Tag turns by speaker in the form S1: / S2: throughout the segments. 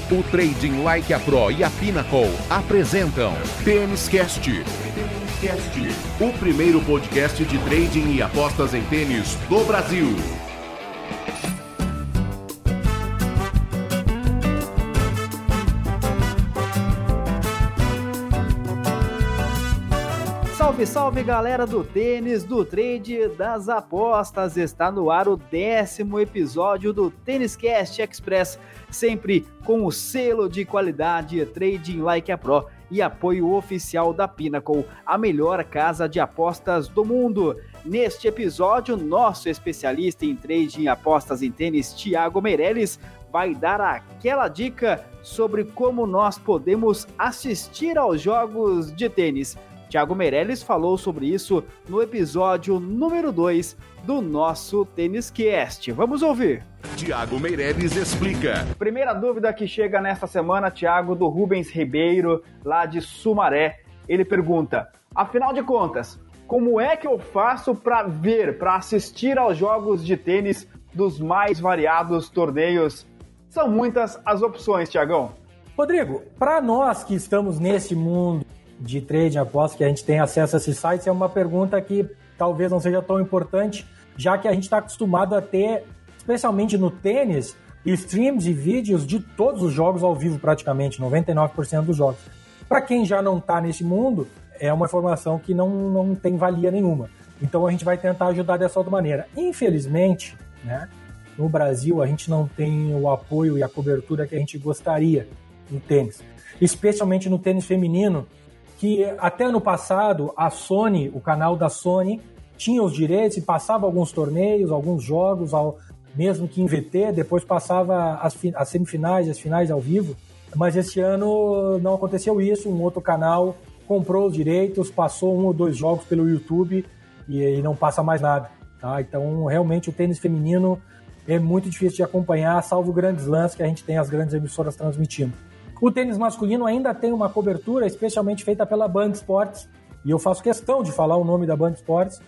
S1: O Trading Like a Pro e a Pinnacle apresentam Tênis Cast, o primeiro podcast de trading e apostas em tênis do Brasil.
S2: Salve, salve galera do tênis, do trade, das apostas, está no ar o 10º episódio do Tênis Cast Express, sempre com o selo de qualidade Trading Like a Pro e apoio oficial da Pinnacle, a melhor casa de apostas do mundo. Neste episódio, nosso especialista em trading e apostas em tênis, Thiago Meirelles, vai dar aquela dica sobre como nós podemos assistir aos jogos de tênis. Thiago Meirelles falou sobre isso no episódio número 2 do nosso Tênis Cast. Vamos ouvir.
S1: Thiago Meirelles explica.
S2: Primeira dúvida que chega nesta semana, Thiago, do Rubens Ribeiro, lá de Sumaré. Ele pergunta, afinal de contas, como é que eu faço para assistir aos jogos de tênis dos mais variados torneios? São muitas as opções, Thiagão.
S3: Rodrigo, para nós que estamos nesse mundo de trade, aposta, que a gente tem acesso a esses sites, é uma pergunta que talvez não seja tão importante, já que a gente está acostumado a ter, especialmente no tênis, streams e vídeos de todos os jogos ao vivo praticamente, 99% dos jogos. Para quem já não está nesse mundo, é uma informação que não tem valia nenhuma. Então a gente vai tentar ajudar dessa outra maneira. Infelizmente, né, no Brasil a gente não tem o apoio e a cobertura que a gente gostaria no tênis, especialmente no tênis feminino, que até ano passado a Sony, o canal da Sony, tinha os direitos e passava alguns torneios, alguns jogos, mesmo que em VT, depois passava as semifinais e as finais ao vivo, mas esse ano não aconteceu isso, um outro canal comprou os direitos, passou 1 ou 2 jogos pelo YouTube e não passa mais nada, tá? Então realmente o tênis feminino é muito difícil de acompanhar, salvo grandes lãs que a gente tem as grandes emissoras transmitindo. O tênis masculino ainda tem uma cobertura especialmente feita pela Band Sports, e eu faço questão de falar o nome da Band Sports,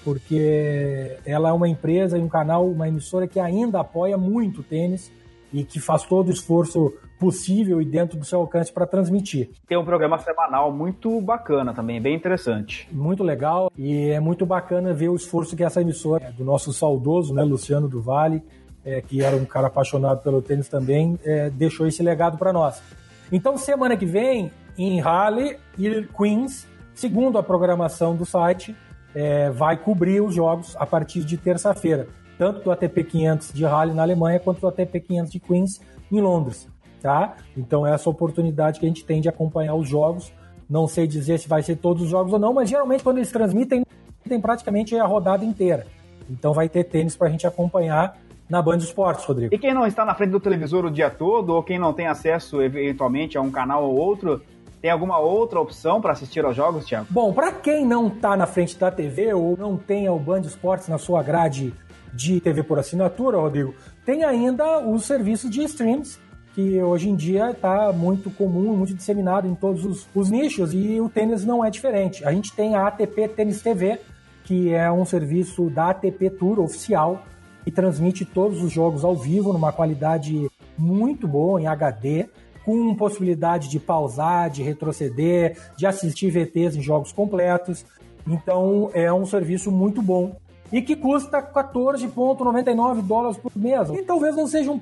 S3: porque ela é uma empresa e um canal, uma emissora que ainda apoia muito o tênis e que faz todo o esforço possível e dentro do seu alcance para transmitir.
S2: Tem um programa semanal muito bacana também, bem interessante.
S3: Muito legal, e é muito bacana ver o esforço que essa emissora, do nosso saudoso, né, Luciano do Vale, que era um cara apaixonado pelo tênis também, deixou esse legado para nós. Então, semana que vem, em Halle e Queens, segundo a programação do site, vai cobrir os jogos a partir de terça-feira, tanto do ATP 500 de Halle na Alemanha, quanto do ATP 500 de Queens em Londres, tá? Então, essa oportunidade que a gente tem de acompanhar os jogos. Não sei dizer se vai ser todos os jogos ou não, mas geralmente quando eles transmitem, tem praticamente a rodada inteira. Então, vai ter tênis para a gente acompanhar na Band Esportes, Rodrigo.
S2: E quem não está na frente do televisor o dia todo, ou quem não tem acesso eventualmente a um canal ou outro, tem alguma outra opção para assistir aos jogos, Thiago?
S3: Bom, para quem não está na frente da TV ou não tem o Band Esportes na sua grade de TV por assinatura, Rodrigo, tem ainda o serviço de streams, que hoje em dia está muito comum, muito disseminado em todos os nichos, e o tênis não é diferente. A gente tem a ATP Tênis TV, que é um serviço da ATP Tour oficial, e transmite todos os jogos ao vivo numa qualidade muito boa, em HD, com possibilidade de pausar, de retroceder, de assistir VTs em jogos completos. Então é um serviço muito bom e que custa $14,99 por mês. E talvez não seja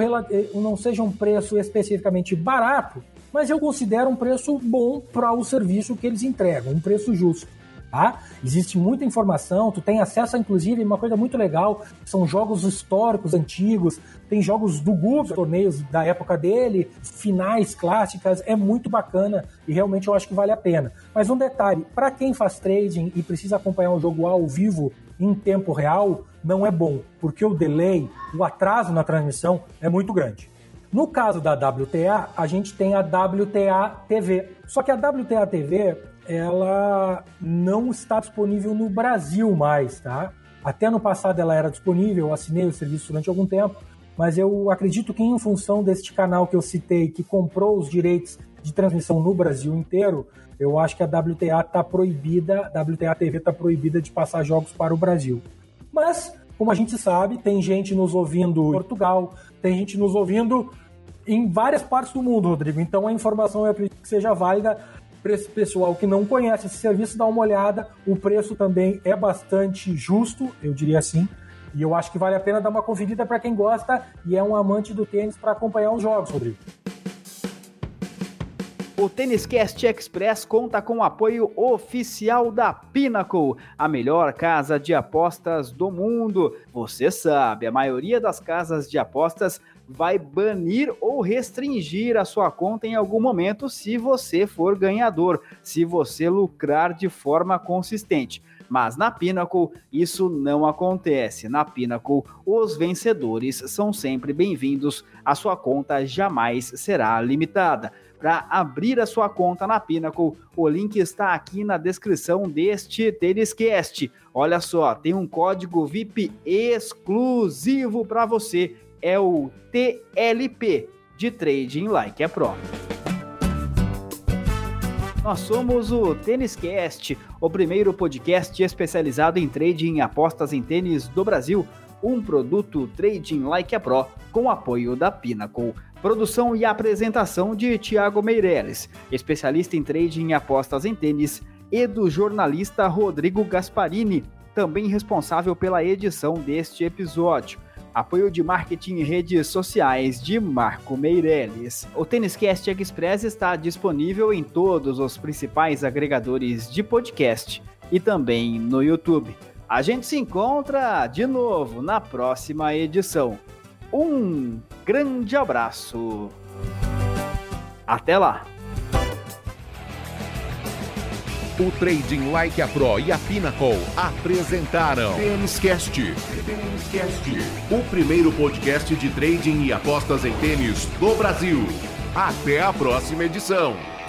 S3: um preço especificamente barato, mas eu considero um preço bom para o serviço que eles entregam, um preço justo. Tá? Existe muita informação, tu tem acesso a, inclusive, uma coisa muito legal, são jogos históricos, antigos, tem jogos do Google, torneios da época dele, finais clássicas, é muito bacana e realmente eu acho que vale a pena. Mas um detalhe, para quem faz trading e precisa acompanhar um jogo ao vivo em tempo real, não é bom, porque o delay, o atraso na transmissão é muito grande. No caso da WTA, a gente tem a WTA TV, só que a WTA TV ela não está disponível no Brasil mais, tá? Até no passado ela era disponível, eu assinei o serviço durante algum tempo, mas eu acredito que em função deste canal que eu citei, que comprou os direitos de transmissão no Brasil inteiro, eu acho que a WTA está proibida, a WTA TV está proibida de passar jogos para o Brasil. Mas, como a gente sabe, tem gente nos ouvindo em Portugal, tem gente nos ouvindo em várias partes do mundo, Rodrigo. Então a informação eu acredito que seja válida para esse pessoal que não conhece esse serviço, dá uma olhada. O preço também é bastante justo, eu diria assim. E eu acho que vale a pena dar uma conferida para quem gosta e é um amante do tênis para acompanhar os jogos, Rodrigo.
S2: O Tênis Cast Express conta com o apoio oficial da Pinnacle, a melhor casa de apostas do mundo. Você sabe, a maioria das casas de apostas vai banir ou restringir a sua conta em algum momento se você for ganhador, se você lucrar de forma consistente. Mas na Pinnacle isso não acontece. Na Pinnacle, os vencedores são sempre bem-vindos, a sua conta jamais será limitada. Para abrir a sua conta na Pinnacle, o link está aqui na descrição deste Tênis Cast. Olha só, tem um código VIP exclusivo para você, é o TLP, de Trading Like a Pro. Nós somos o Tênis Cast, o primeiro podcast especializado em trading e apostas em tênis do Brasil, um produto Trading Like a Pro com apoio da Pinnacle. Produção e apresentação de Thiago Meireles, especialista em trading e apostas em tênis, e do jornalista Rodrigo Gasparini, também responsável pela edição deste episódio. Apoio de marketing e redes sociais de Marco Meireles. O Tênis Cast Express está disponível em todos os principais agregadores de podcast e também no YouTube. A gente se encontra de novo na próxima edição. Um grande abraço. Até lá.
S1: O Trading Like a Pro e a Pinnacle apresentaram Tênis Cast, o primeiro podcast de trading e apostas em tênis do Brasil. Até a próxima edição.